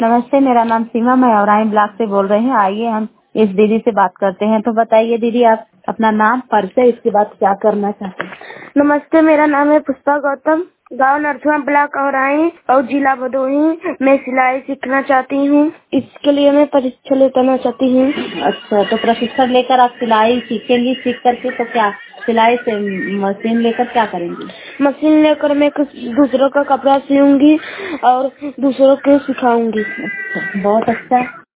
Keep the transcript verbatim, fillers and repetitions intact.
नमस्ते, मेरा नाम सीमा, मैं औराई ब्लॉक से बोल रहे हैं। आइए हम इस दीदी से बात करते हैं। तो बताइए दीदी, आप अपना नाम, परिचय, इसके बाद क्या करना चाहते हैं? नमस्ते, मेरा नाम है पुष्पा गौतम, गांव नरसुआ ब्लॉक औराई और जिला भदोही। मैं सिलाई सीखना चाहती हूँ, इसके लिए मैं परीक्षा लेना चाहती हूँ। अच्छा, तो प्रशिक्षण लेकर आप सिलाई सीखेंगी। सीख करके तो क्या सिलाई से मशीन लेकर क्या करेंगी? मशीन लेकर मैं कुछ दूसरों का कपड़ा सीऊंगी और दूसरों को सिखाऊंगी। अच्छा, बहुत अच्छा।